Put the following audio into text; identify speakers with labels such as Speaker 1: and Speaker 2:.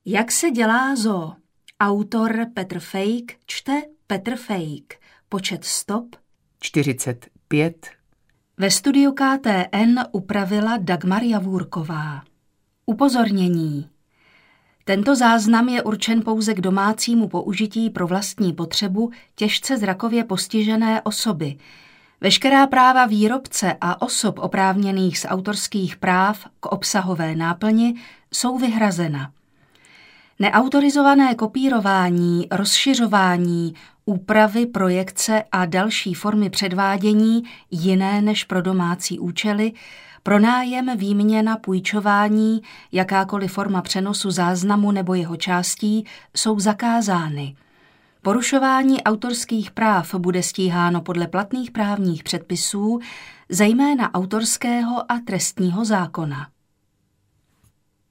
Speaker 1: Jak se dělá zoo? Autor Petr Fejk, čte Petr Fejk. Počet stop
Speaker 2: 45.
Speaker 1: Ve studiu KTN upravila Dagmar Javůrková. Upozornění. Tento záznam je určen pouze k domácímu použití pro vlastní potřebu těžce zrakově postižené osoby. Veškerá práva výrobce a osob oprávněných z autorských práv k obsahové náplni jsou vyhrazena. Neautorizované kopírování, rozšiřování, úpravy, projekce a další formy předvádění jiné než pro domácí účely, pronájem, výměna, půjčování, jakákoliv forma přenosu záznamu nebo jeho částí jsou zakázány. Porušování autorských práv bude stíháno podle platných právních předpisů, zejména autorského a trestního zákona.